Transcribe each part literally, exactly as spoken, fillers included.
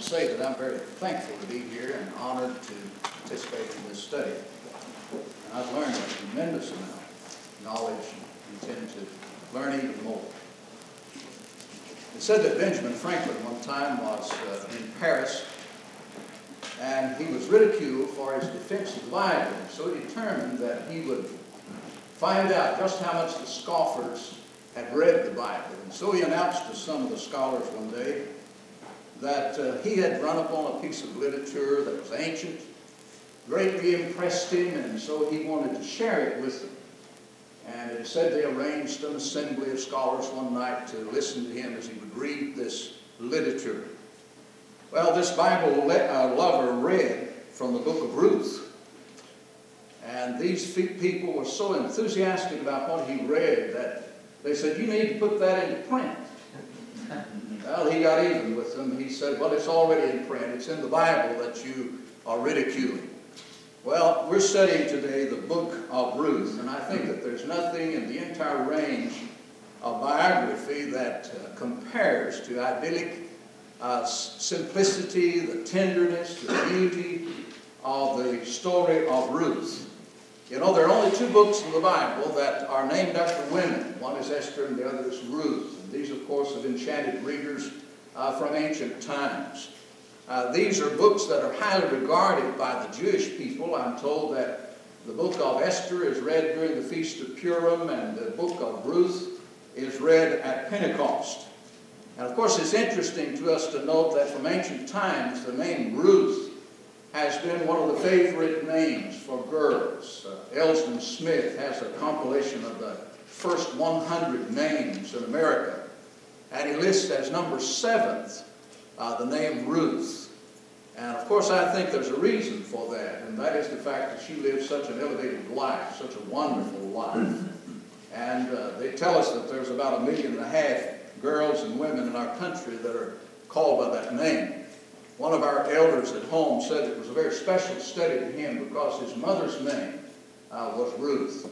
say that I'm very thankful to be here and honored to participate in this study. And I've learned a tremendous amount of knowledge and intend to learn even more. It said that Benjamin Franklin one time was uh, in Paris, and he was ridiculed for his defense of the Bible, and so he determined that he would find out just how much the scoffers had read the Bible. And so he announced to some of the scholars one day that uh, he had run upon a piece of literature that was ancient, greatly impressed him, and so he wanted to share it with them. And it said they arranged an assembly of scholars one night to listen to him as he would read this literature. Well, this Bible le- uh, lover read from the book of Ruth. And these people were so enthusiastic about what he read that they said, "You need to put that into print." Well, he got even with them. He said, "Well, it's already in print. It's in the Bible that you are ridiculing." Well, we're studying today the book of Ruth, and I think that there's nothing in the entire range of biography that uh, compares to idyllic uh, simplicity, the tenderness, the beauty of the story of Ruth. You know, there are only two books in the Bible that are named after women. One is Esther and the other is Ruth. And these, of course, have enchanted readers uh, from ancient times. Uh, these are books that are highly regarded by the Jewish people. I'm told that the book of Esther is read during the Feast of Purim, and the book of Ruth is read at Pentecost. And of course, it's interesting to us to note that from ancient times, the name Ruth has been one of the favorite names for girls. Uh, Elston Smith has a compilation of the first one hundred names in America, and he lists as number seventh uh, the name Ruth. And of course, I think there's a reason for that, and that is the fact that she lived such an elevated life, such a wonderful life. And uh, they tell us that there's about a million and a half girls and women in our country that are called by that name. One of our elders at home said it was a very special study to him because his mother's name uh, was Ruth.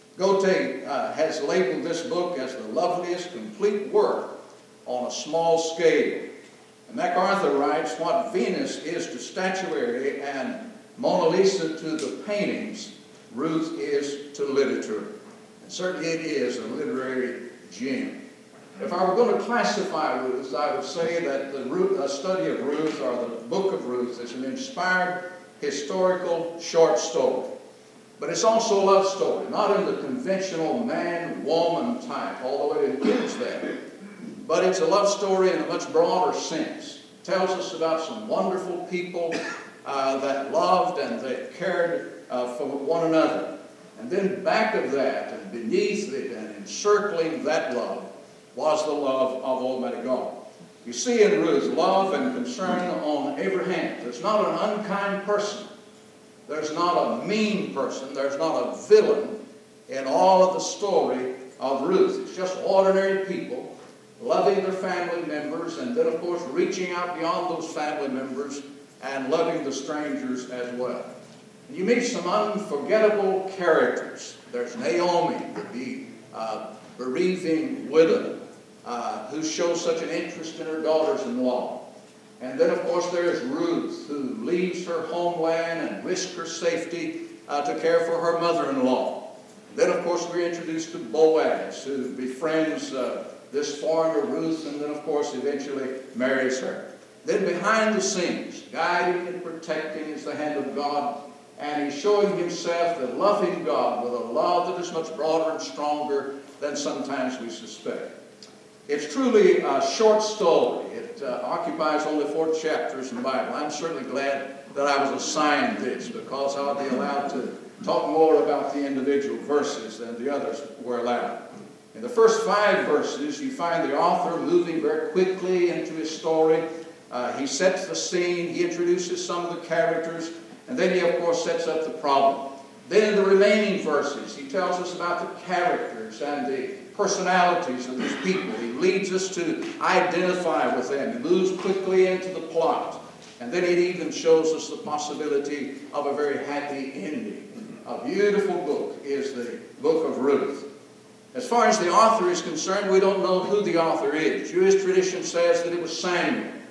Goethe uh, has labeled this book as the loveliest complete work on a small scale. And MacArthur writes, "What Venus is to statuary and Mona Lisa to the paintings, Ruth is to literature." And certainly it is a literary gem. If I were going to classify Ruth, I would say that the Ruth, a study of Ruth, or the book of Ruth, is an inspired historical short story. But it's also a love story, not in the conventional man-woman type, although it includes that. But it's a love story in a much broader sense. It tells us about some wonderful people uh, that loved and that cared uh, for one another. And then back of that, and beneath it, and encircling that love, was the love of Almighty God. You see in Ruth love and concern on every hand. There's not an unkind person. There's not a mean person. There's not a villain in all of the story of Ruth. It's just ordinary people loving their family members, and then, of course, reaching out beyond those family members and loving the strangers as well. And you meet some unforgettable characters. There's Naomi, the uh, bereaving widow, Uh, who shows such an interest in her daughters-in-law. And then, of course, there's Ruth, who leaves her homeland and risks her safety uh, to care for her mother-in-law. Then, of course, we're introduced to Boaz, who befriends uh, this foreigner, Ruth, and then, of course, eventually marries her. Then behind the scenes, guiding and protecting is the hand of God, and he's showing himself the loving God with a love that is much broader and stronger than sometimes we suspect. It's truly a short story. It uh, occupies only four chapters in the Bible. I'm certainly glad that I was assigned this, because I'll be allowed to talk more about the individual verses than the others were allowed. In the first five verses, you find the author moving very quickly into his story. Uh, he sets the scene, he introduces some of the characters, and then he, of course, sets up the problem. Then in the remaining verses, he tells us about the characters and the personalities of these people. He leads us to identify with them. He moves quickly into the plot. And then it even shows us the possibility of a very happy ending. A beautiful book is the book of Ruth. As far as the author is concerned, we don't know who the author is. Jewish tradition says that it was Samuel.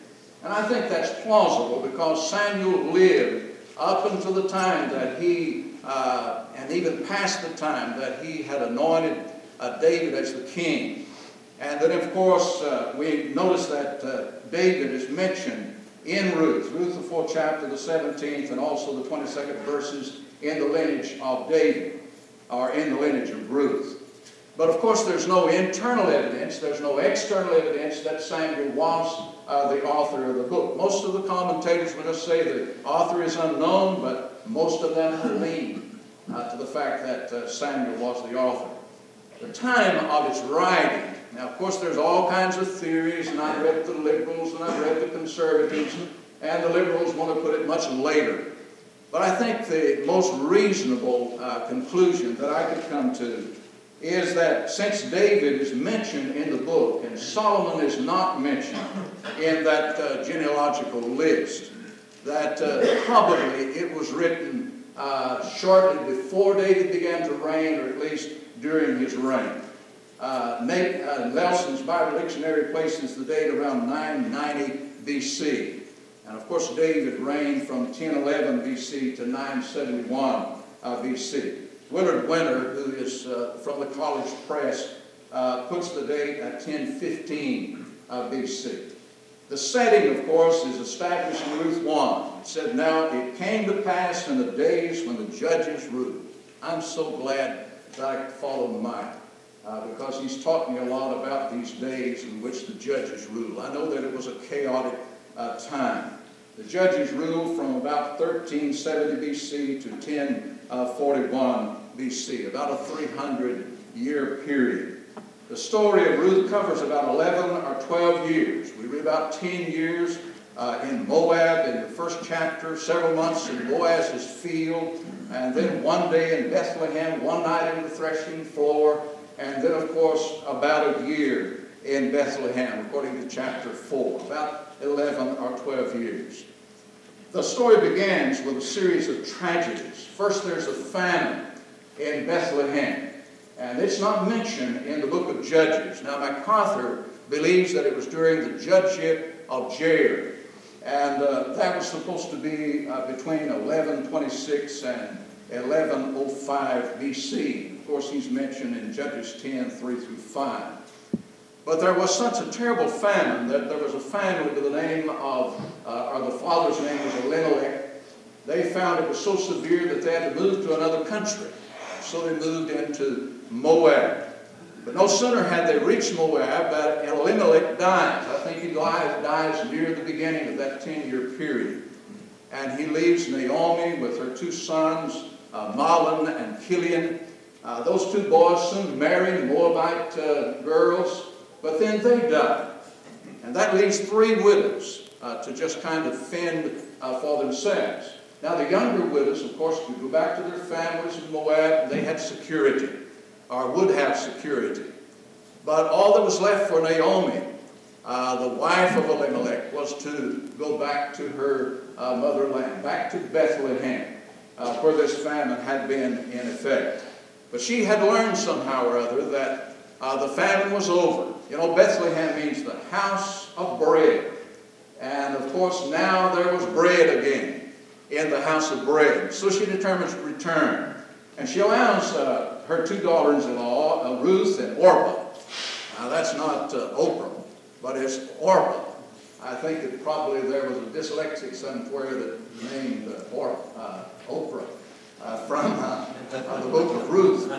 And I think that's plausible because Samuel lived up until the time that he, uh, and even past the time that he had anointed uh, David as the king. And then, of course, uh, we notice that uh, David is mentioned in Ruth. Ruth, the fourth chapter, the seventeenth, and also the twenty-second verses in the lineage of David, or in the lineage of Ruth. But, of course, there's no internal evidence, there's no external evidence that Samuel was uh, the author of the book. Most of the commentators will just say the author is unknown, but most of them will lean uh, to the fact that uh, Samuel was the author. The time of its writing. Now, of course, there's all kinds of theories, and I've read the liberals, and I've read the conservatives, and the liberals want to put it much later. But I think the most reasonable uh, conclusion that I could come to is that since David is mentioned in the book, and Solomon is not mentioned in that uh, genealogical list, that uh, probably it was written uh, shortly before David began to reign, or at least during his reign. Uh, Nate, uh, Nelson's Bible Dictionary places the date around nine ninety B C. And of course, David reigned from ten eleven B C to nine seventy-one uh, B C. Willard Winter, who is uh, from the College Press, uh, puts the date at ten fifteen uh, B C. The setting, of course, is established in Ruth one. It said, "Now it came to pass in the days when the judges ruled." I'm so glad that I could follow Mike. Uh, because he's taught me a lot about these days in which the judges rule. I know that it was a chaotic uh, time. The judges ruled from about thirteen seventy B C to ten forty-one B C, about a three hundred year period. The story of Ruth covers about eleven or twelve years. We read about ten years uh, in Moab in the first chapter, several months in Boaz's field, and then one day in Bethlehem, one night in the threshing floor, and then, of course, about a year in Bethlehem, according to chapter four, about eleven or twelve years. The story begins with a series of tragedies. First, there's a famine in Bethlehem, and it's not mentioned in the book of Judges. Now, MacArthur believes that it was during the judgeship of Jair, and uh, that was supposed to be uh, between eleven twenty-six and eleven oh five B C. Of course, he's mentioned in Judges ten, three through five. But there was such a terrible famine that there was a family by the name of, uh, or the father's name was Elimelech. They found it was so severe that they had to move to another country. So they moved into Moab. But no sooner had they reached Moab that Elimelech dies. I think he dies, dies near the beginning of that ten-year period. And he leaves Naomi with her two sons, uh, Mahlon and Chilion. Uh, those two boys soon married Moabite uh, girls, but then they die. And that leaves three widows uh, to just kind of fend uh, for themselves. Now, the younger widows, of course, could go back to their families in Moab. They had security, or would have security. But all that was left for Naomi, uh, the wife of Elimelech, was to go back to her uh, motherland, back to Bethlehem, uh, where this famine had been in effect. But she had learned somehow or other that uh, the famine was over. You know, Bethlehem means the house of bread. And, of course, now there was bread again in the house of bread. So she determines to return. And she allows uh, her two daughters-in-law, uh, Ruth and Orpah. Now, that's not uh, Oprah, but it's Orpah. I think that probably there was a dyslexic somewhere that named uh, or, uh, Oprah uh, from uh, uh, the book of Ruth.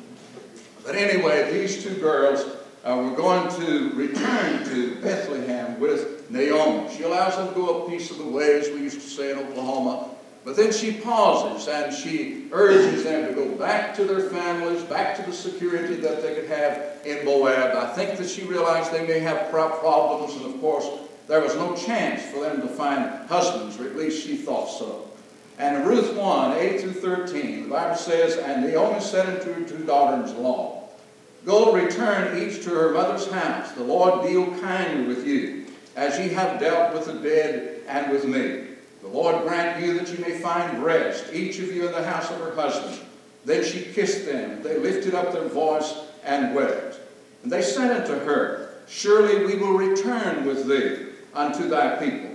But anyway, these two girls uh, were going to return to Bethlehem with Naomi. She allows them to go a piece of the way, as we used to say in Oklahoma. But then she pauses and she urges them to go back to their families, back to the security that they could have in Moab. I think that she realized they may have problems, and of course, there was no chance for them to find husbands, or at least she thought so. And in Ruth one, eight through thirteen, the Bible says, "And Naomi said unto her two daughters-in-law, Go, return each to her mother's house. The Lord deal kindly with you, as ye have dealt with the dead and with me. The Lord grant you that you may find rest, each of you in the house of her husband." Then she kissed them. They lifted up their voice and wept. And they said unto her, "Surely we will return with thee unto thy people.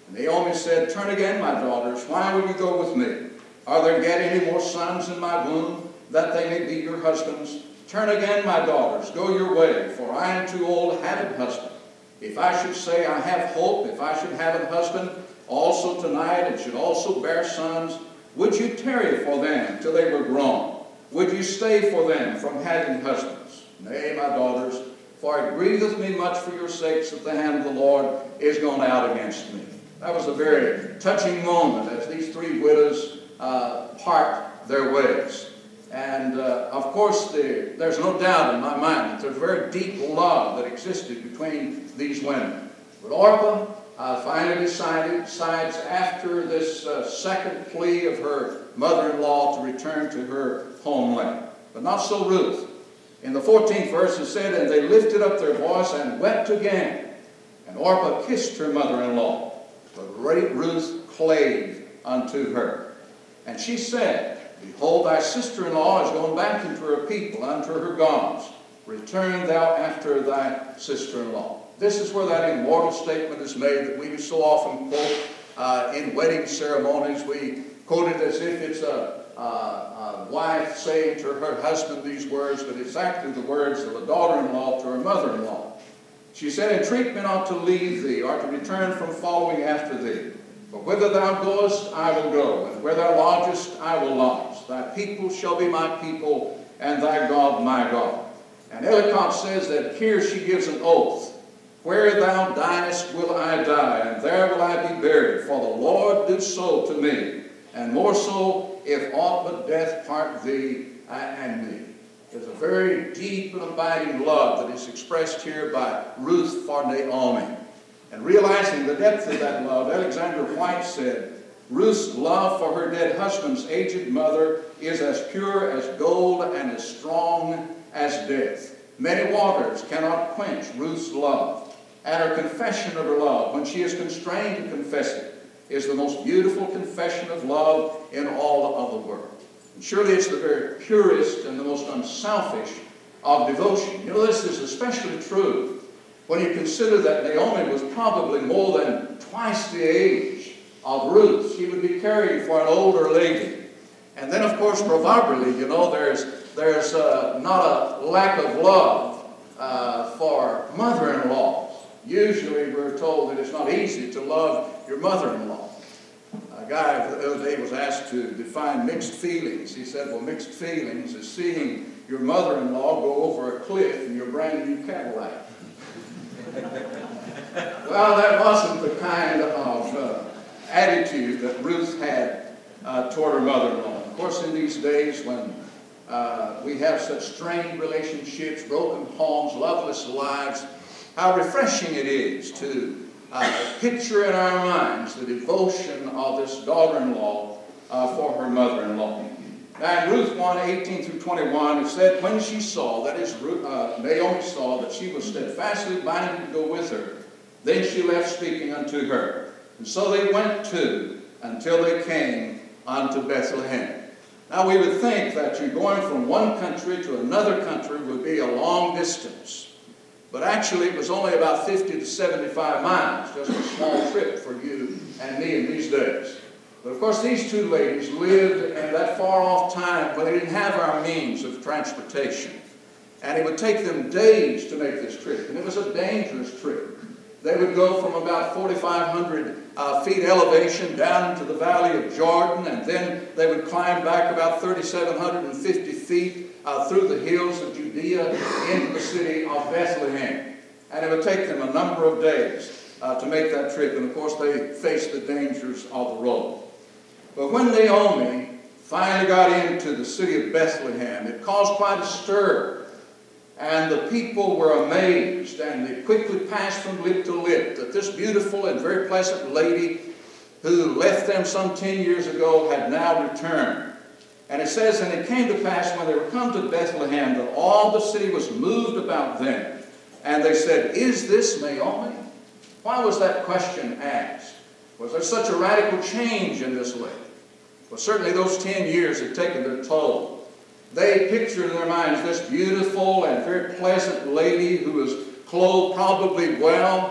And Naomi said, "Turn again, my daughters. Why will you go with me? Are there yet any more sons in my womb, that they may be your husbands? Turn again, my daughters. Go your way, for I am too old to have a husband. If I should say I have hope, if I should have a husband also tonight, and should also bear sons, would you tarry for them till they were grown? Would you stay for them from having husbands? Nay, my daughters, for it grieveth me much for your sakes that the hand of the Lord is gone out against me." That was a very touching moment as these three widows uh, part their ways. And uh, of course, the, there's no doubt in my mind that there's very deep love that existed between these women. But Orpah uh, finally decided, decides after this uh, second plea of her mother-in-law to return to her homeland. But not so Ruth. In the fourteenth verse it said, "And they lifted up their voice and wept again. And Orpah kissed her mother-in-law. But Ruth clave unto her. And she said, Behold, thy sister-in-law is gone back into her people, unto her gods. Return thou after thy sister-in-law." This is where that immortal statement is made that we so often quote uh, in wedding ceremonies. We quote it as if it's a, a, a wife saying to her husband these words, but it's actually the words of a daughter-in-law to her mother-in-law. She said, "Entreat me not to leave thee, or to return from following after thee. For whither thou goest, I will go, and where thou lodgest, I will lodge. Thy people shall be my people, and thy God my God." And Ellicott says that here she gives an oath. "Where thou diest will I die, and there will I be buried. For the Lord do so to me, and more so, if aught but death part thee and me." There's a very deep and abiding love that is expressed here by Ruth for Naomi. And realizing the depth of that love, Alexander White said, "Ruth's love for her dead husband's aged mother is as pure as gold and as strong as death. Many waters cannot quench Ruth's love. And her confession of her love, when she is constrained to confess it, is the most beautiful confession of love in all of the world." And surely it's the very purest and the most unselfish of devotion. You know, this is especially true when you consider that Naomi was probably more than twice the age of Ruth. She would be caring for an older lady. And then, of course, proverbially, you know, there's, there's uh, not a lack of love uh, for mother-in-laws. Usually we're told that it's not easy to love your mother-in-law. A guy the other day was asked to define mixed feelings. He said, well, mixed feelings is seeing your mother-in-law go over a cliff in your brand new Cadillac. Well, that wasn't the kind of uh, attitude that Ruth had uh, toward her mother-in-law. Of course, in these days when uh, we have such strained relationships, broken homes, loveless lives, how refreshing it is to uh, picture in our minds the devotion of this daughter-in-law uh, for her mother-in-law. Now in Ruth one, eighteen through twenty-one, it said, "When she saw," that is, uh, Naomi saw, "that she was steadfastly binding to go with her, then she left speaking unto her. And so they went to, until they came unto Bethlehem." Now we would think that you're going from one country to another country would be a long distance. But actually it was only about fifty to seventy-five miles, just a small trip for you and me in these days. But of course these two ladies lived in that far off time when they didn't have our means of transportation. And it would take them days to make this trip, and it was a dangerous trip. They would go from about forty-five hundred uh, feet elevation down into the valley of Jordan, and then they would climb back about three thousand seven hundred fifty feet uh, through the hills of Judea into the city of Bethlehem. And it would take them a number of days uh, to make that trip, and of course they faced the dangers of the road. But when Naomi finally got into the city of Bethlehem, it caused quite a stir. And the people were amazed, and they quickly passed from lip to lip that this beautiful and very pleasant lady who left them some ten years ago had now returned. And it says, "And it came to pass when they were come to Bethlehem that all the city was moved about them. And they said, Is this Naomi?" Why was that question asked? Was there such a radical change in this lady? Well, certainly those ten years had taken their toll. They pictured in their minds this beautiful and very pleasant lady who was clothed probably well,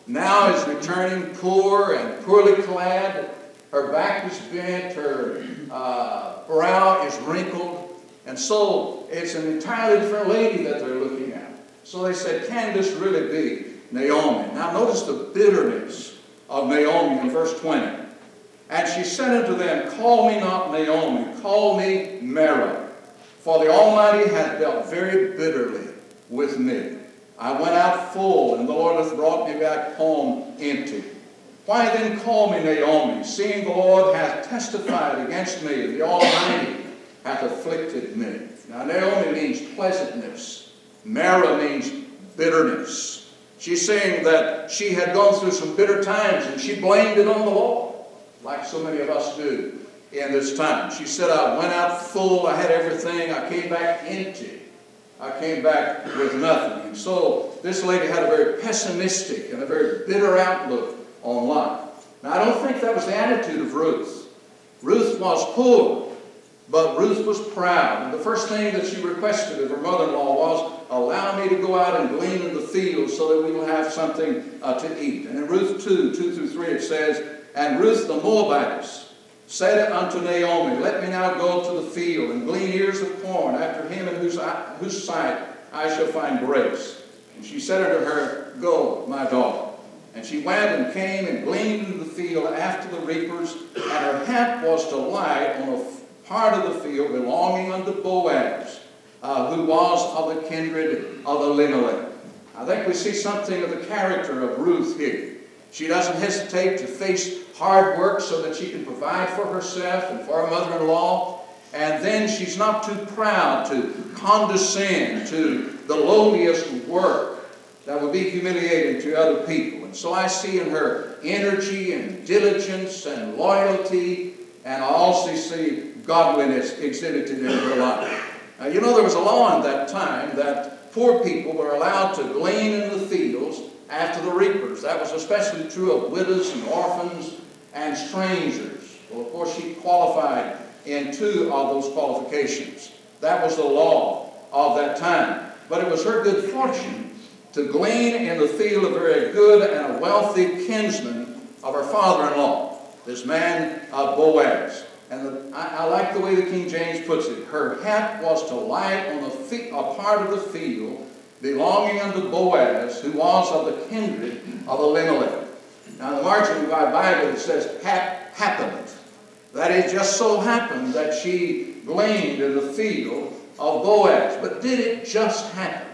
now is returning poor and poorly clad. Her back is bent, her uh, brow is wrinkled. And so it's an entirely different lady that they're looking at. So they said, can this really be Naomi? Now notice the bitterness of Naomi in verse twenty. And she said unto them, call me not Naomi, call me Mara. For the Almighty hath dealt very bitterly with me. I went out full, and the Lord hath brought me back home empty. Why then call me Naomi, seeing the Lord hath testified against me, the Almighty hath afflicted me. Now Naomi means pleasantness. Mara means bitterness. She's saying that she had gone through some bitter times, and she blamed it on the Lord, like so many of us do in this time. She said, I went out full, I had everything, I came back empty. I came back with nothing. And so this lady had a very pessimistic and a very bitter outlook on life. Now I don't think that was the attitude of Ruth. Ruth was poor, but Ruth was proud. And the first thing that she requested of her mother-in-law was, allow me to go out and glean in the fields so that we will have something uh, to eat. And in Ruth two, two through three it says, and Ruth the Moabitess said unto Naomi, let me now go to the field and glean ears of corn after him in whose, whose sight I shall find grace. And she said unto her, go, my daughter. And she went and came and gleaned in the field after the reapers, and her hap was to lie on a part of the field belonging unto Boaz, uh, who was of the kindred of Elimelech. I think we see something of the character of Ruth here. She doesn't hesitate to face hard work so that she can provide for herself and for her mother-in-law. And then she's not too proud to condescend to the lowliest work that would be humiliating to other people. And so I see in her energy and diligence and loyalty, and I also see godliness exhibited in her life. Now, you know, there was a law in that time that poor people were allowed to glean in the fields after the reapers. That was especially true of widows and orphans and strangers. Well, of course, she qualified in two of those qualifications. That was the law of that time. But it was her good fortune to glean in the field a very good and a wealthy kinsman of her father-in-law, this man uh, Boaz. And the, I, I like the way the King James puts it. Her hap was to lie on a, fi- a part of the field belonging unto Boaz, who was of the kindred of Elimelech. Now, in the margin of my Bible, it says, hap, happened. That it just so happened that she gleaned in the field of Boaz. But did it just happen?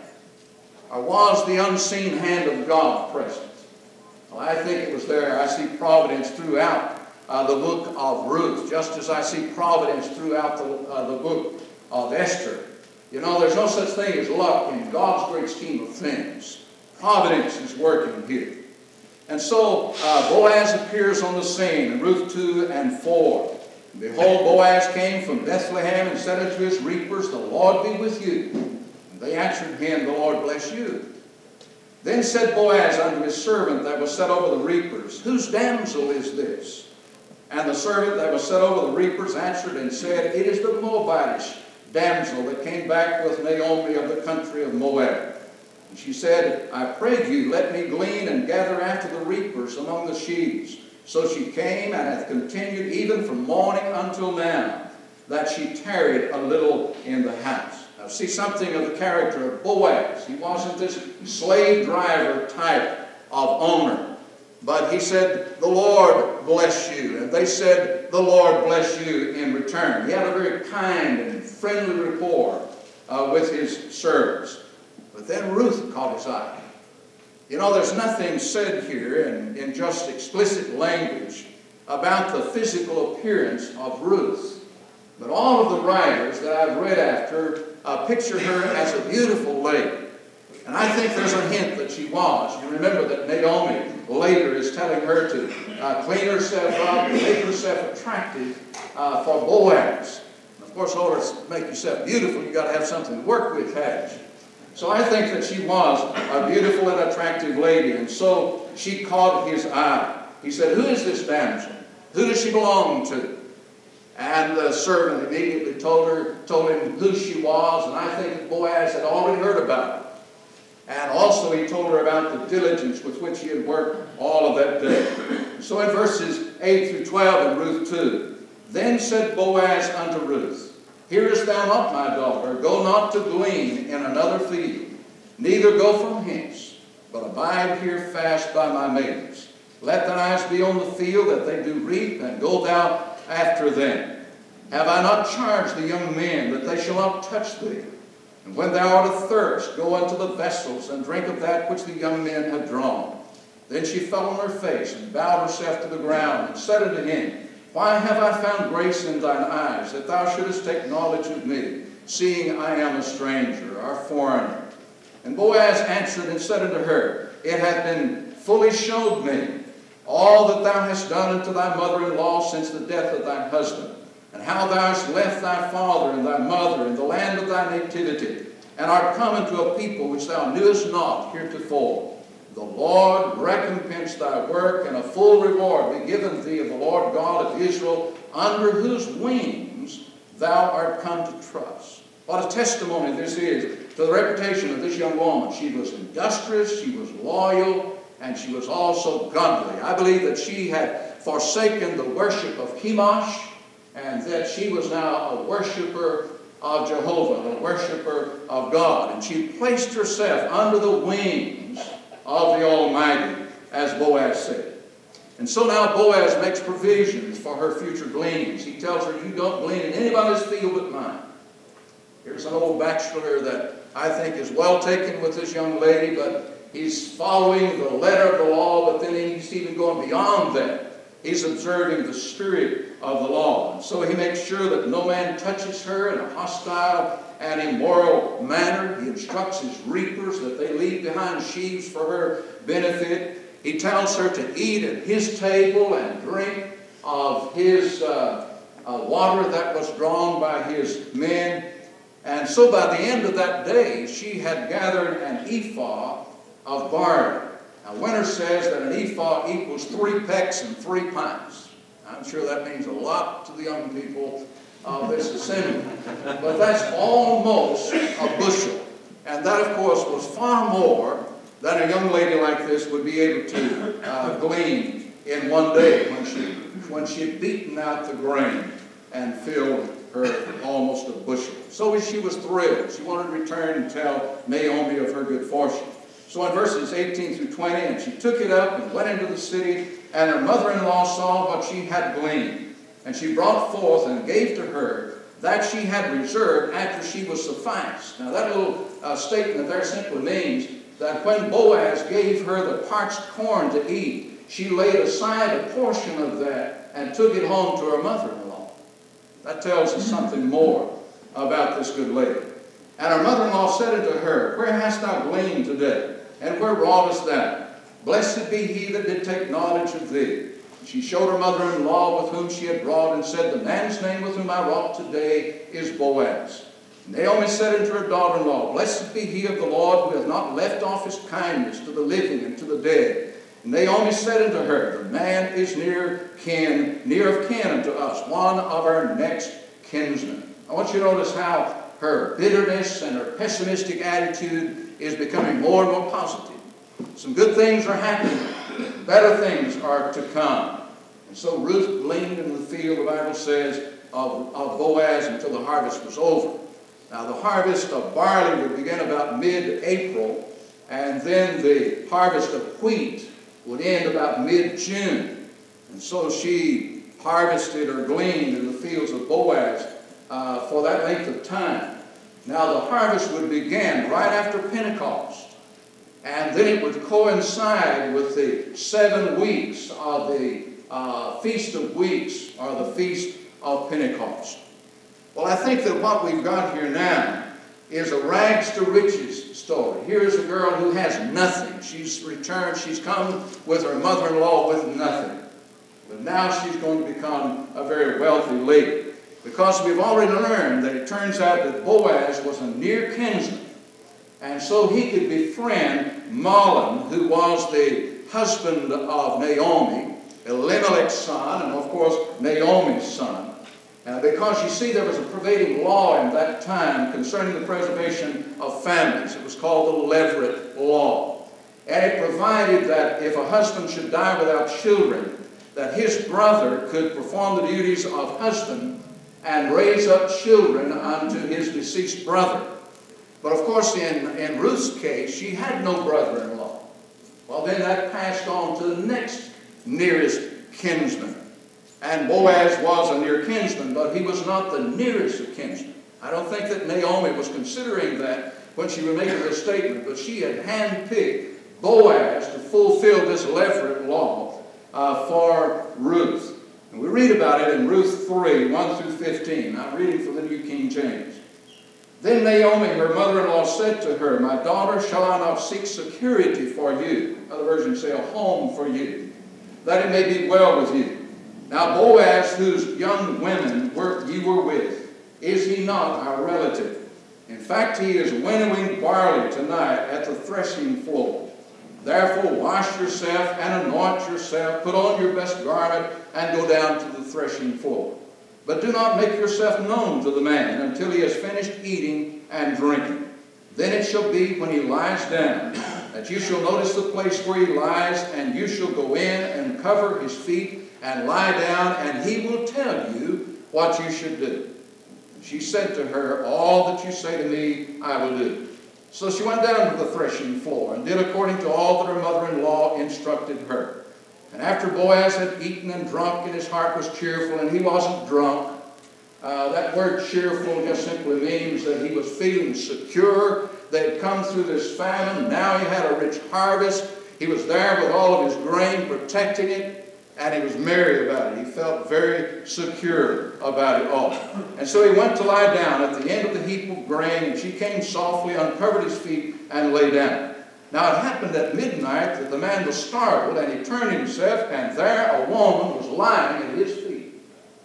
Or was the unseen hand of God present? Well, I think it was there. I see providence throughout uh, the book of Ruth, just as I see providence throughout the, uh, the book of Esther. You know, there's no such thing as luck in God's great scheme of things. Providence is working here. And so uh, Boaz appears on the scene in Ruth two and four. And behold, Boaz came from Bethlehem and said unto his reapers, the Lord be with you. And they answered him, the Lord bless you. Then said Boaz unto his servant that was set over the reapers, whose damsel is this? And the servant that was set over the reapers answered and said, it is the Moabitish damsel that came back with Naomi of the country of Moab. And she said, I pray you, let me glean and gather after the reapers among the sheaves. So she came and hath continued even from morning until now, that she tarried a little in the house. Now see something of the character of Boaz. He wasn't this slave driver type of owner. But he said, the Lord bless you. And they said, the Lord bless you in return. He had a very kind and friendly rapport uh, with his servants. But then Ruth caught his eye. You know, there's nothing said here in, in just explicit language about the physical appearance of Ruth. But all of the writers that I've read after uh, picture her as a beautiful lady. And I think there's a hint that she was. You remember that Naomi later is telling her to uh, clean herself up and make herself attractive uh, for Boaz. And of course, in order to make yourself beautiful, you've got to have something to work with, haven't you? So I think that she was a beautiful and attractive lady. And so she caught his eye. He said, who is this damsel? Who does she belong to? And the servant immediately told her, told him who she was. And I think Boaz had already heard about her. And also he told her about the diligence with which he had worked all of that day. So in verses eight through twelve in Ruth two, then said Boaz unto Ruth, hearest thou not, my daughter? Go not to glean in another field, neither go from hence, but abide here fast by my maidens. Let thine eyes be on the field that they do reap, and go thou after them. Have I not charged the young men that they shall not touch thee? And when thou art athirst, go unto the vessels, and drink of that which the young men have drawn. Then she fell on her face, and bowed herself to the ground, and said unto him, Why have I found grace in thine eyes, that thou shouldest take knowledge of me, seeing I am a stranger, or foreigner? And Boaz answered and said unto her, It hath been fully showed me all that thou hast done unto thy mother-in-law since the death of thy husband, and how thou hast left thy father and thy mother in the land of thy nativity, and art come into a people which thou knewest not heretofore. The Lord recompense thy work, and a full reward be given thee of the Lord God of Israel, under whose wings thou art come to trust. What a testimony this is to the reputation of this young woman. She was industrious, she was loyal, and she was also godly. I believe that she had forsaken the worship of Chemosh, and that she was now a worshiper of Jehovah, a worshiper of God. And she placed herself under the wings of the Almighty, as Boaz said. And so now Boaz makes provisions for her future gleanings. He tells her, you don't glean in anybody's field but mine. Here's an old bachelor that I think is well taken with this young lady, but he's following the letter of the law, but then he's even going beyond that. He's observing the spirit of the law. And so he makes sure that no man touches her in a hostile and immoral manner. He instructs his reapers that they leave behind sheaves for her benefit. He tells her to eat at his table and drink of his uh, uh, water that was drawn by his men. And so by the end of that day, she had gathered an ephah of barley. Now, Winter says that an ephah equals three pecks and three pints. I'm sure that means a lot to the young people of this assembly. But that's almost a bushel. And that, of course, was far more than a young lady like this would be able to uh, glean in one day when she, when she had beaten out the grain and filled her almost a bushel. So she was thrilled. She wanted to return and tell Naomi of her good fortune. So in verses eighteen through twenty, and she took it up and went into the city, and her mother-in-law saw what she had gleaned. And she brought forth and gave to her that she had reserved after she was sufficed. Now that little uh, statement there simply means that when Boaz gave her the parched corn to eat, she laid aside a portion of that and took it home to her mother-in-law. That tells us something more about this good lady. And her mother-in-law said unto her, Where hast thou gleaned today? And where wroughtest thou? Blessed be he that did take knowledge of thee. She showed her mother-in-law with whom she had wrought, and said, The man's name with whom I wrought today is Boaz. Naomi said unto her daughter-in-law, Blessed be he of the Lord, who hath not left off his kindness to the living and to the dead. And Naomi said unto her, The man is near kin, near of kin unto us, one of our next kinsmen. I want you to notice how her bitterness and her pessimistic attitude is becoming more and more positive. Some good things are happening. Better things are to come. And so Ruth gleaned in the field, the Bible says, of, of Boaz until the harvest was over. Now the harvest of barley would begin about mid-April, and then the harvest of wheat would end about mid-June. And so she harvested or gleaned in the fields of Boaz uh, for that length of time. Now the harvest would begin right after Pentecost. And then it would coincide with the seven weeks of the uh, Feast of Weeks, or the Feast of Pentecost. Well, I think that what we've got here now is a rags to riches story. Here's a girl who has nothing. She's returned, she's come with her mother-in-law with nothing. But now she's going to become a very wealthy lady. Because we've already learned that it turns out that Boaz was a near kinsman. And so he could befriend Mahlon, who was the husband of Naomi, Elimelech's son, and of course Naomi's son. Uh, because you see, there was a prevailing law in that time concerning the preservation of families. It was called the Levirate Law. And it provided that if a husband should die without children, that his brother could perform the duties of husband and raise up children unto his deceased brother. But of course, in, in Ruth's case, she had no brother-in-law. Well, then that passed on to the next nearest kinsman. And Boaz was a near kinsman, but he was not the nearest of kinsmen. I don't think that Naomi was considering that when she was making this statement, but she had handpicked Boaz to fulfill this Levirate law uh, for Ruth. And we read about it in Ruth three, one through fifteen. I'm reading from the New King James. Then Naomi, her mother-in-law, said to her, My daughter, shall I not seek security for you? Other versions say a home for you, that it may be well with you. Now Boaz, whose young women were, you were with, is he not our relative? In fact, he is winnowing barley tonight at the threshing floor. Therefore wash yourself and anoint yourself, put on your best garment, and go down to the threshing floor. But do not make yourself known to the man until he has finished eating and drinking. Then it shall be when he lies down, that you shall notice the place where he lies, and you shall go in and cover his feet, and lie down, and he will tell you what you should do. And she said to her, All that you say to me, I will do. So she went down to the threshing floor, and did according to all that her mother-in-law instructed her. And after Boaz had eaten and drunk, and his heart was cheerful, and he wasn't drunk. Uh, that word cheerful just simply means that he was feeling secure. They had come through this famine. Now he had a rich harvest. He was there with all of his grain, protecting it. And he was merry about it. He felt very secure about it all. And so he went to lie down at the end of the heap of grain, and she came softly, uncovered his feet, and lay down. Now it happened at midnight that the man was startled, and he turned himself, and there a woman was lying at his feet.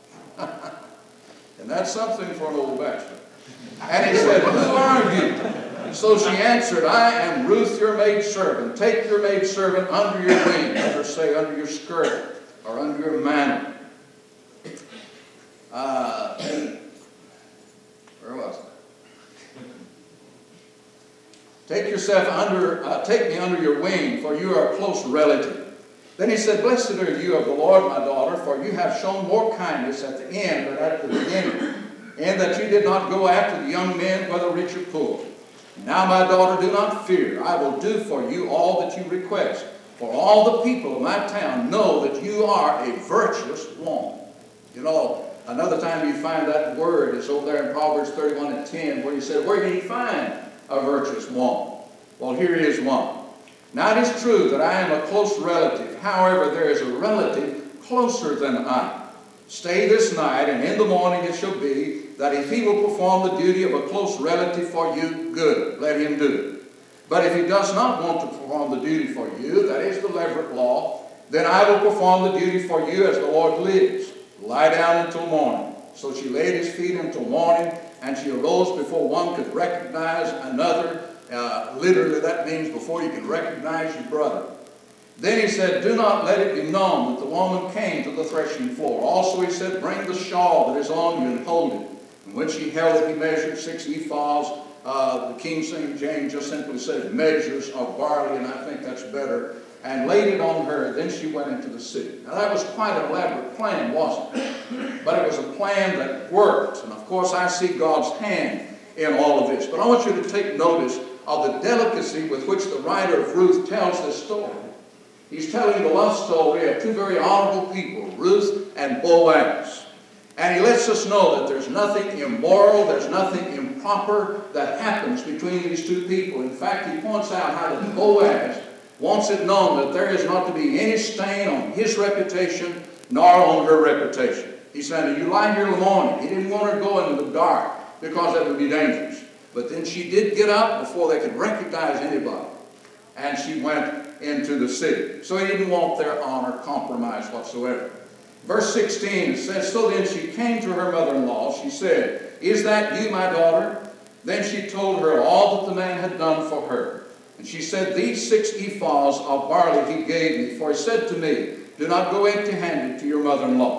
And that's something for an old bachelor. And he said, Who are you? So she answered, I am Ruth, your maidservant. Take your maidservant under your wing, let her say under your skirt, or under your mantle. Uh, where was I? Take yourself under, uh, take me under your wing, for you are a close relative. Then he said, Blessed are you of the Lord, my daughter, for you have shown more kindness at the end than at the beginning, and that you did not go after the young men, whether rich or poor. Now, my daughter, do not fear. I will do for you all that you request. For all the people of my town know that you are a virtuous woman. You know, another time you find that word is over there in Proverbs thirty-one and ten, where he said, Where can you find a virtuous woman? Well, here is one. Now, it is true that I am a close relative. However, there is a relative closer than I. Stay this night, and in the morning it shall be that if he will perform the duty of a close relative for you, good, let him do it. But if he does not want to perform the duty for you, that is the Levirate law, then I will perform the duty for you as the Lord lives. Lie down until morning. So she laid his feet until morning, and she arose before one could recognize another. Uh, literally, that means before you can recognize your brother. Then he said, Do not let it be known that the woman came to the threshing floor. Also he said, Bring the shawl that is on you and hold it. And when she held it, he measured six ephahs. Uh, the King James just simply says measures of barley, and I think that's better, and laid it on her. Then she went into the city. Now that was quite an elaborate plan, wasn't it? But it was a plan that worked. And of course I see God's hand in all of this. But I want you to take notice of the delicacy with which the writer of Ruth tells this story. He's telling the love story of two very honorable people, Ruth and Boaz. And he lets us know that there's nothing immoral, there's nothing improper that happens between these two people. In fact, he points out how that Boaz wants it known that there is not to be any stain on his reputation nor on her reputation. He said, You lie here in the morning. He didn't want her to go in the dark because that would be dangerous. But then she did get up before they could recognize anybody. And she went into the city. So he didn't want their honor compromised whatsoever. Verse sixteen says, So then she came to her mother-in-law. She said, Is that you, my daughter? Then she told her all that the man had done for her. And she said, These six ephahs of barley he gave me, for he said to me, Do not go empty-handed to your mother-in-law.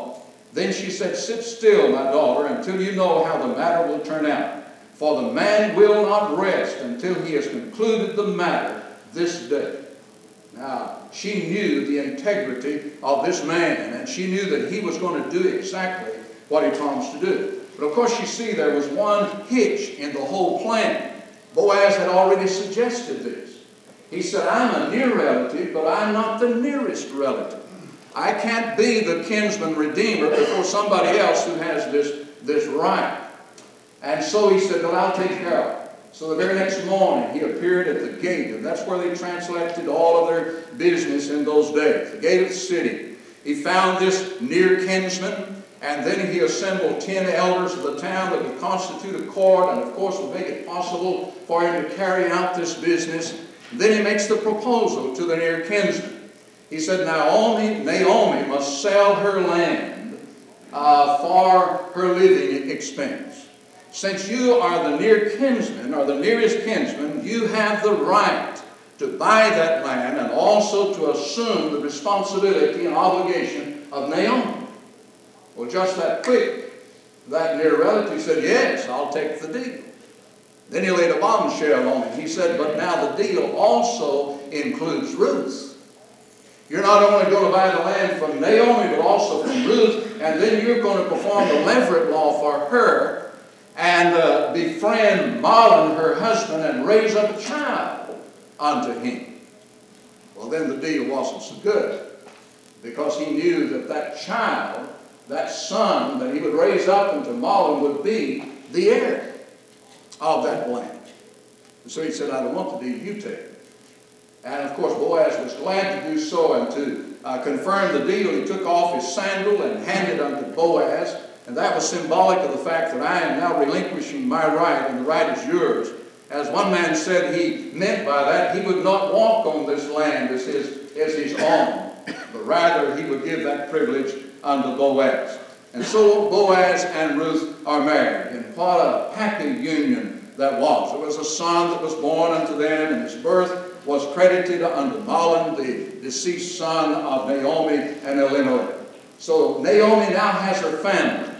Then she said, sit still, my daughter, until you know how the matter will turn out. For the man will not rest until he has concluded the matter this day. Now, she knew the integrity of this man, and she knew that he was going to do exactly what he promised to do. But of course, you see, there was one hitch in the whole plan. Boaz had already suggested this. He said, I'm a near relative, but I'm not the nearest relative. I can't be the kinsman redeemer before somebody else who has this, this right. And so he said, well, I'll take care of it. So the very next morning, he appeared at the gate, and that's where they transacted all of their business in those days, the gate of the city. He found this near kinsman, and then he assembled ten elders of the town that would constitute a court, and of course would make it possible for him to carry out this business. And then he makes the proposal to the near kinsman. He said, Naomi, Naomi must sell her land uh, for her living expense. Since you are the near kinsman, or the nearest kinsman, you have the right to buy that land and also to assume the responsibility and obligation of Naomi. Well, just that quick, that near relative said, yes, I'll take the deal. Then he laid a bombshell on it. He said, but now the deal also includes Ruth. You're not only going to buy the land from Naomi, but also from Ruth, and then you're going to perform the Levirate law for her and uh, befriend Mahlon, her husband, and raise up a child unto him. Well, then the deal wasn't so good, because he knew that that child, that son that he would raise up unto Mahlon, would be the heir of that land. And so he said, I don't want the deed, you take it. And of course, Boaz was glad to do so, and to uh, confirm the deal, he took off his sandal and handed unto Boaz. And that was symbolic of the fact that I am now relinquishing my right, and the right is yours. As one man said, he meant by that he would not walk on this land as his, as his own, but rather he would give that privilege unto Boaz. And so Boaz and Ruth are married, and what a happy union that was. There was a son that was born unto them, and his birth was credited unto Mahlon, the deceased son of Naomi and Elimelech. So Naomi now has her family,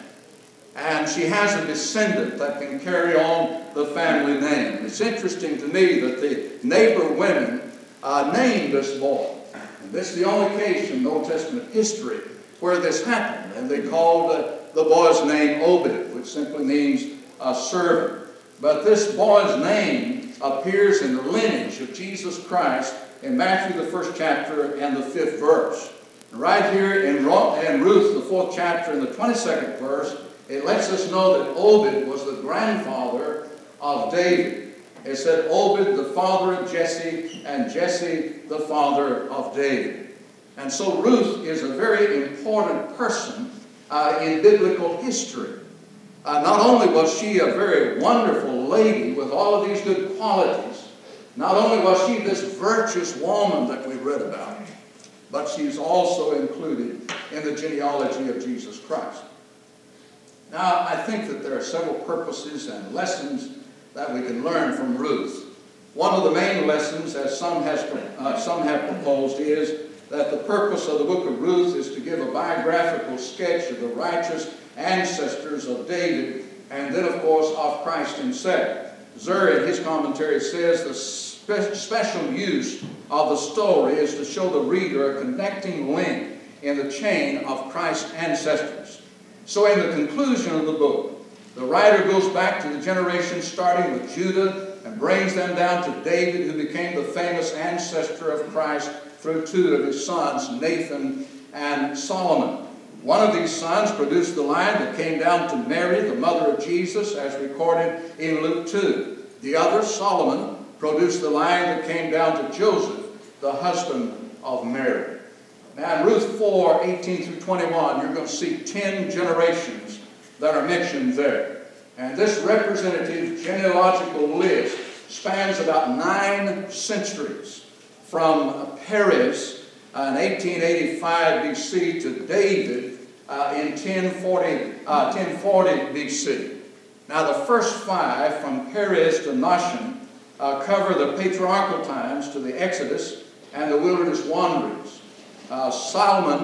and she has a descendant that can carry on the family name. It's interesting to me that the neighbor women uh, named this boy. And this is the only case in Old Testament history where this happened. And they called uh, the boy's name Obed, which simply means a servant. But this boy's name appears in the lineage of Jesus Christ in Matthew, the first chapter, and the fifth verse. And right here in Ruth, the fourth chapter, and the twenty-second verse, it lets us know that Obed was the grandfather of David. It said Obed, the father of Jesse, and Jesse, the father of David. And so Ruth is a very important person uh, in biblical history. Uh, not only was she a very wonderful lady with all of these good qualities, not only was she this virtuous woman that we read about, but she's also included in the genealogy of Jesus Christ. Now, I think that there are several purposes and lessons that we can learn from Ruth. One of the main lessons, as some, has, uh, some have proposed, is that the purpose of the book of Ruth is to give a biographical sketch of the righteous ancestors of David, and then, of course, of Christ himself. Zur, in his commentary, says the spe special use of the story is to show the reader a connecting link in the chain of Christ's ancestors. So in the conclusion of the book, the writer goes back to the generation starting with Judah and brings them down to David, who became the famous ancestor of Christ through two of his sons, Nathan and Solomon. One of these sons produced the line that came down to Mary, the mother of Jesus, as recorded in Luke two. The other, Solomon, produced the line that came down to Joseph, the husband of Mary. Now in Ruth four, eighteen through twenty-one, you're going to see ten generations that are mentioned there. And this representative genealogical list spans about nine centuries, from Perez in eighteen eighty-five B C to David uh, in ten forty, uh, ten forty B C. Now the first five, from Perez to Nahshon, uh, cover the patriarchal times to the Exodus and the wilderness wanderings. Uh, Solomon,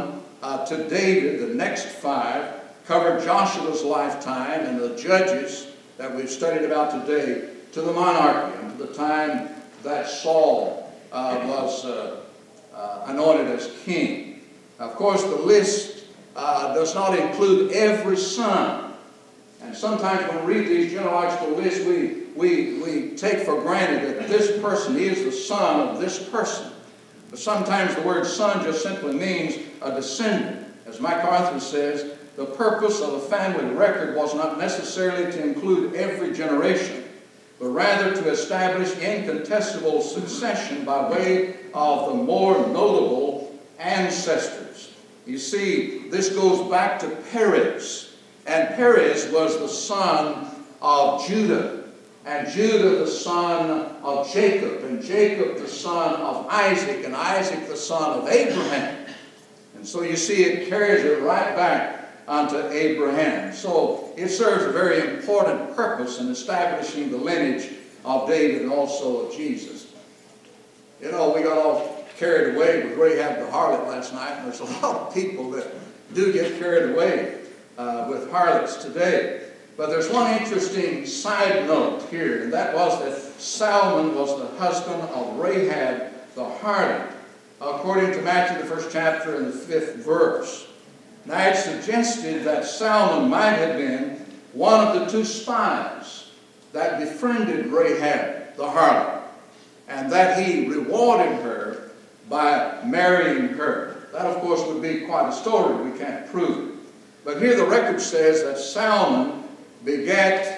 uh, to David. The next five cover Joshua's lifetime and the judges that we've studied about today to the monarchy and to the time that Saul uh, was uh, uh, anointed as king. Of course, the list uh, does not include every son. And sometimes when we read these genealogical lists, we, we, we take for granted that this person is the son of this person. But sometimes the word son just simply means a descendant. As MacArthur says, the purpose of the family record was not necessarily to include every generation, but rather to establish incontestable succession by way of the more notable ancestors. You see, this goes back to Perez. And Perez was the son of Judah, and Judah the son of Jacob, and Jacob the son of Isaac, and Isaac the son of Abraham. And so you see it carries it right back unto Abraham. So it serves a very important purpose in establishing the lineage of David and also of Jesus. You know, we got all carried away with Rahab the harlot last night, and there's a lot of people that do get carried away Uh, with harlots today. But there's one interesting side note here, and that was that Salmon was the husband of Rahab the harlot, according to Matthew the first chapter and the fifth verse. Now it's suggested that Salmon might have been one of the two spies that befriended Rahab the harlot, and that he rewarded her by marrying her. That, of course, would be quite a story. We can't prove it. But here the record says that Salmon begat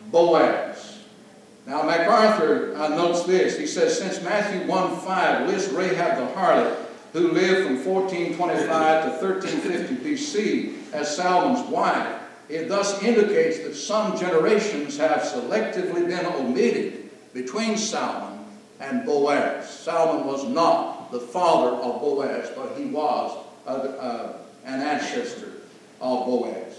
Boaz. Now MacArthur uh, notes this. He says, since Matthew one five lists Rahab the harlot, who lived from fourteen twenty-five to thirteen fifty B C as Salmon's wife, it thus indicates that some generations have selectively been omitted between Salmon and Boaz. Salmon was not the father of Boaz, but he was uh, uh, an ancestor of Boaz.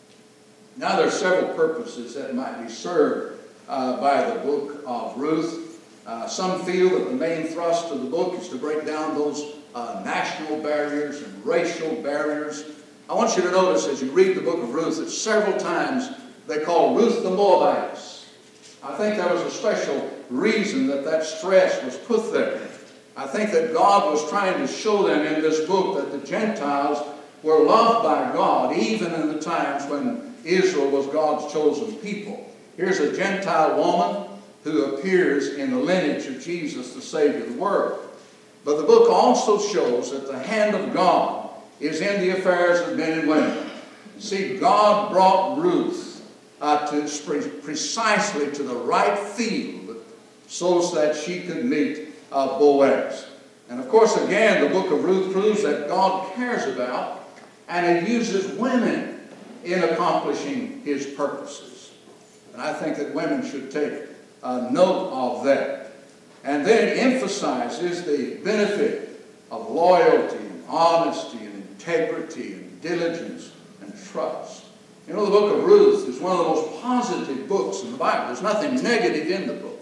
Now there are several purposes that might be served uh, by the book of Ruth. Uh, some feel that the main thrust of the book is to break down those uh, national barriers and racial barriers. I want you to notice as you read the book of Ruth that several times they call Ruth the Moabitess. I think there was a special reason that that stress was put there. I think that God was trying to show them in this book that the Gentiles were loved by God even in the times when Israel was God's chosen people. Here's a Gentile woman who appears in the lineage of Jesus, the Savior of the world. But the book also shows that the hand of God is in the affairs of men and women. See, God brought Ruth uh, to precisely to the right field so that she could meet uh, Boaz. And of course, again, the book of Ruth proves that God cares about and he uses women in accomplishing his purposes. And I think that women should take uh, note of that. And then it emphasizes the benefit of loyalty and honesty and integrity and diligence and trust. You know, the book of Ruth is one of the most positive books in the Bible. There's nothing negative in the book.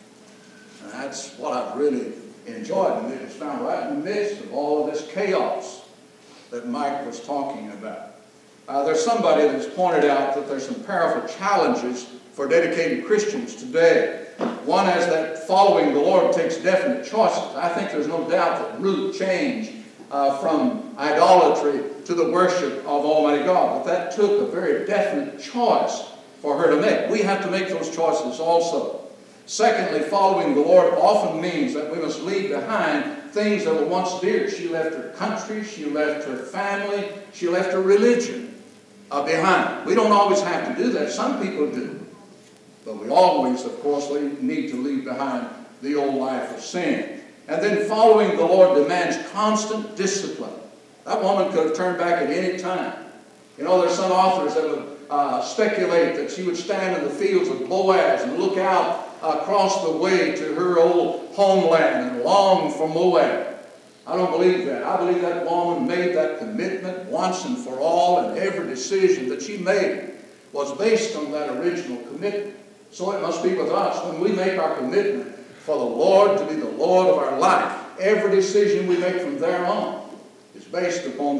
And that's what I've really enjoyed. And it's found right in the midst of all of this chaos that Mike was talking about. Uh, there's somebody that's pointed out that there's some powerful challenges for dedicated Christians today. One is that following the Lord takes definite choices. I think there's no doubt that Ruth changed uh, from idolatry to the worship of Almighty God. But that took a very definite choice for her to make. We have to make those choices also. Secondly, following the Lord often means that we must leave behind things that were once dear. She left her country, she left her family, she left her religion uh, behind. We don't always have to do that. Some people do. But we always, of course, need to leave behind the old life of sin. And then following the Lord demands constant discipline. That woman could have turned back at any time. You know, there's some authors that would uh, speculate that she would stand in the fields of Boaz and look out across the way to her old homeland and long for Moab. I don't believe that. I believe that woman made that commitment once and for all, and every decision that she made was based on that original commitment. So it must be with us. When we make our commitment for the Lord to be the Lord of our life, every decision we make from there on is based upon that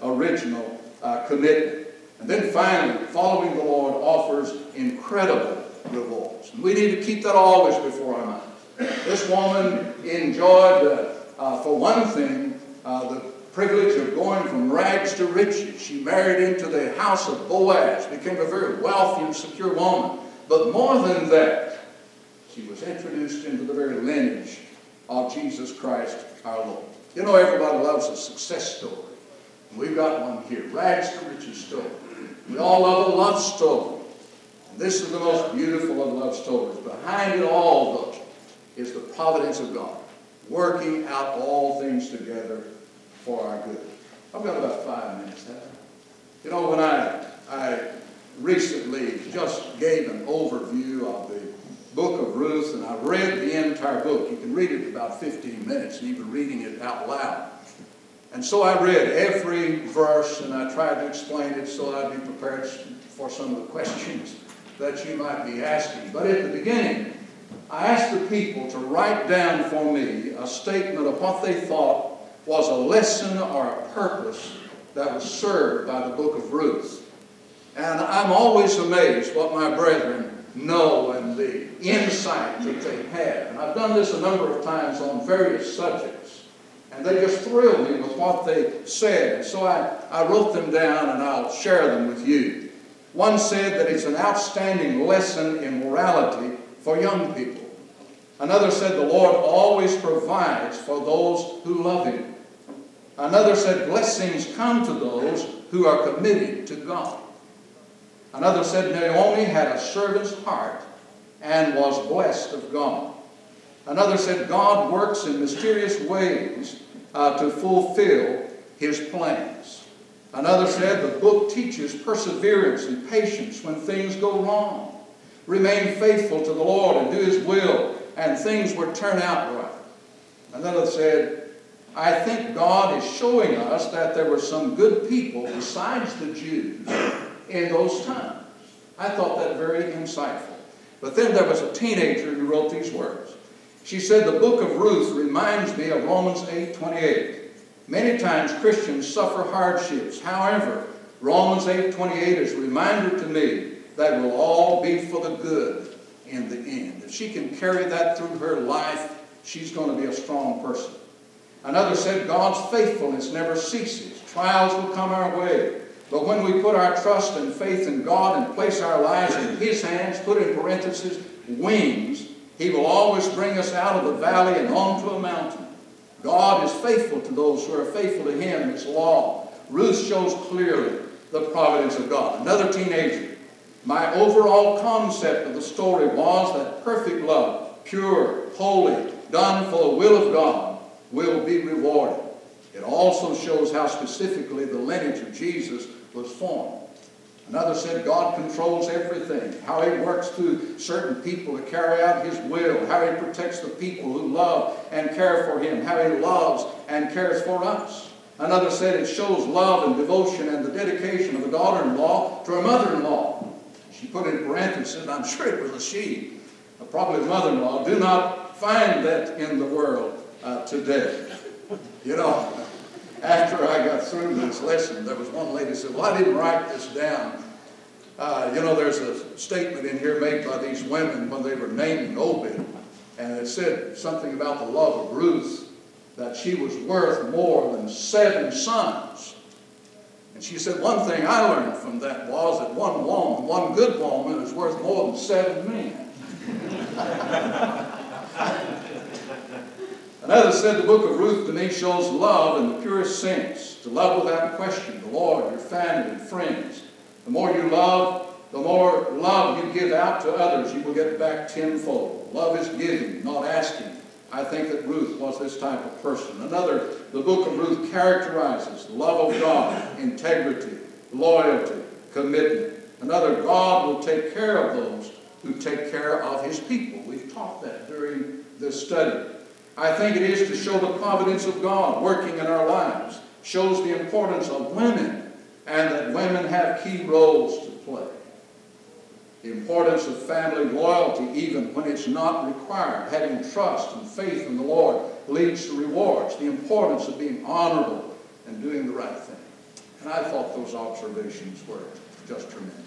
original uh, commitment. And then finally, following the Lord offers incredible rewards. And we need to keep that always before our minds. This woman enjoyed, uh, uh, for one thing, uh, the privilege of going from rags to riches. She married into the house of Boaz, became a very wealthy and secure woman. But more than that, she was introduced into the very lineage of Jesus Christ our Lord. You know, everybody loves a success story. We've got one here, rags to riches story. We all love a love story. And this is the most beautiful of love stories. Behind it all, though, is the providence of God, working out all things together for our good. I've got about five minutes, haven't I? You know, when I, I recently just gave an overview of the book of Ruth, and I read the entire book. You can read it in about fifteen minutes, and even reading it out loud. And so I read every verse, and I tried to explain it so I'd be prepared for some of the questions that you might be asking. But at the beginning, I asked the people to write down for me a statement of what they thought was a lesson or a purpose that was served by the book of Ruth. And I'm always amazed what my brethren know and the insight that they have. And I've done this a number of times on various subjects. And they just thrill me with what they said. And so I, I wrote them down and I'll share them with you. One said that it's an outstanding lesson in morality for young people. Another said the Lord always provides for those who love Him. Another said blessings come to those who are committed to God. Another said Naomi had a servant's heart and was blessed of God. Another said God works in mysterious ways uh, to fulfill His plans. Another said the book teaches perseverance and patience when things go wrong. Remain faithful to the Lord and do His will, and things will turn out right. Another said, I think God is showing us that there were some good people besides the Jews in those times. I thought that very insightful. But then there was a teenager who wrote these words. She said, the book of Ruth reminds me of Romans eight twenty-eight. Many times Christians suffer hardships. However, Romans eight twenty-eight is a reminder to me that it will all be for the good in the end. If she can carry that through her life, she's going to be a strong person. Another said, God's faithfulness never ceases. Trials will come our way. But when we put our trust and faith in God and place our lives in His hands, put in parentheses, wings, He will always bring us out of the valley and onto a mountain. God is faithful to those who are faithful to Him and His law. Ruth shows clearly the providence of God. Another teenager. My overall concept of the story was that perfect love, pure, holy, done for the will of God, will be rewarded. It also shows how specifically the lineage of Jesus was formed. Another said God controls everything, how He works through certain people to carry out His will, how He protects the people who love and care for Him, how He loves and cares for us. Another said it shows love and devotion and the dedication of a daughter-in-law to her mother-in-law. She put in parentheses, I'm sure it was a she, probably a mother-in-law. Do not find that in the world uh, today. You know, after I got through this lesson, there was one lady who said, well, I didn't write this down. Uh, you know, there's a statement in here made by these women when they were naming Obed. And it said something about the love of Ruth, that she was worth more than seven sons. And she said, one thing I learned from that was that one woman, one good woman, is worth more than seven men. Another said the book of Ruth to me shows love in the purest sense. To love without question the Lord, your family, and friends. The more you love, the more love you give out to others, you will get back tenfold. Love is giving, not asking. I think that Ruth was this type of person. Another, the book of Ruth characterizes the love of God, integrity, loyalty, commitment. Another, God will take care of those who take care of His people. We've taught that during this study. I think it is to show the providence of God working in our lives. Shows the importance of women and that women have key roles to play. The importance of family loyalty even when it's not required. Having trust and faith in the Lord leads to rewards. The importance of being honorable and doing the right thing. And I thought those observations were just tremendous.